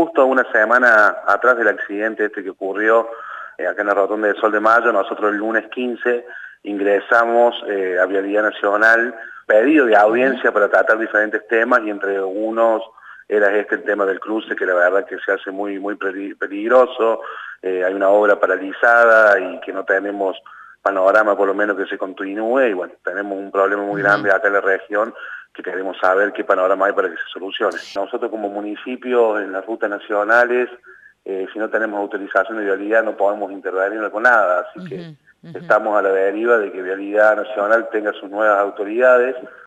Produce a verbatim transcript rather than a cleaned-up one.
justo una semana atrás del accidente este que ocurrió eh, acá en la Rotonda del Sol de Mayo, nosotros el lunes quince ingresamos eh, a Vialidad Nacional, pedido de audiencia uh-huh. para tratar diferentes temas, y entre unos era este el tema del cruce, que la verdad que se hace muy, muy peligroso, eh, hay una obra paralizada y que no tenemos panorama por lo menos que se continúe, y bueno, tenemos un problema muy grande acá en la región que queremos saber qué panorama hay para que se solucione. Nosotros como municipio en las rutas nacionales, eh, si no tenemos autorización de vialidad no podemos intervenir con nada, así uh-huh, que uh-huh. estamos a la deriva de que Vialidad Nacional tenga sus nuevas autoridades.